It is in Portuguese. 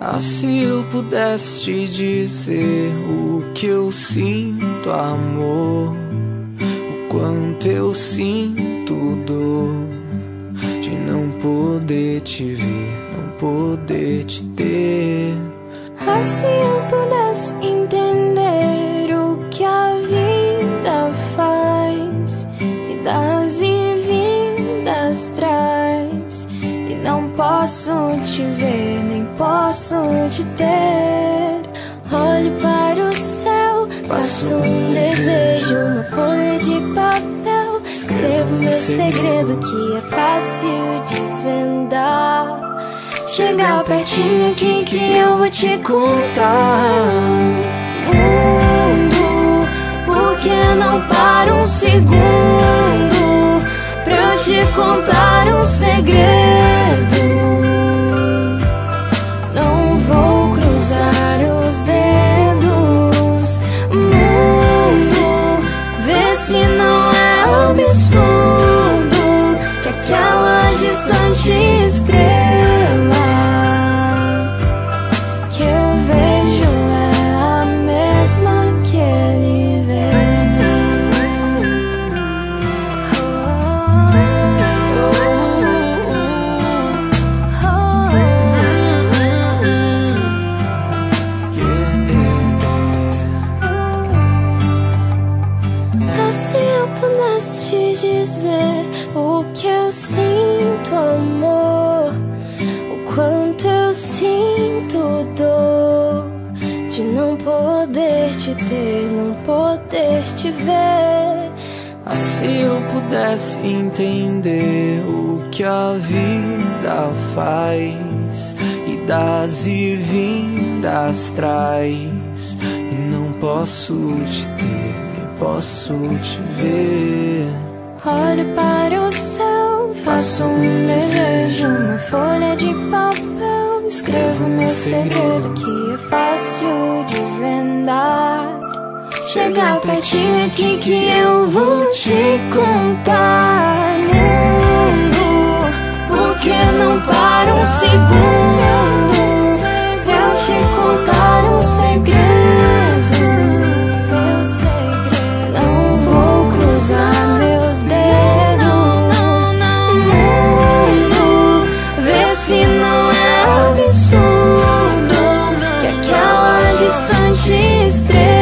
Ah, se eu pudesse te dizer o que eu sinto, amor, o quanto eu sinto dor de não poder te ver, não poder te ter. Ah, se eu pudesse entender o que a vida faz, idas e vindas traz, e não posso te ver, nem posso te ter. Olho para o céu, faço um desejo, uma folha de papel, escrevo meu segredo que é fácil desvendar. Chega pertinho aqui que eu vou te contar. Mundo, por que não para um segundo pra eu te contar um segredo? Não vou cruzar os dedos. Mundo, vê se não é absurdo que aquela distante estrela o que eu sinto, amor, o quanto eu sinto dor de não poder te ter, não poder te ver. Ah, se eu pudesse entender o que a vida faz, idas e vindas traz, e não posso te ter, nem posso te ver. Olho para o céu, faço um desejo, uma folha de papel, escrevo meu segredo que é fácil desvendar. Chega pertinho aqui que eu vou te contar. Mundo, por que não para um segundo pra eu te contar um segredo? Não vou cruzar meus dedos. Mundo, vê se não é absurdo que aquela distante estrela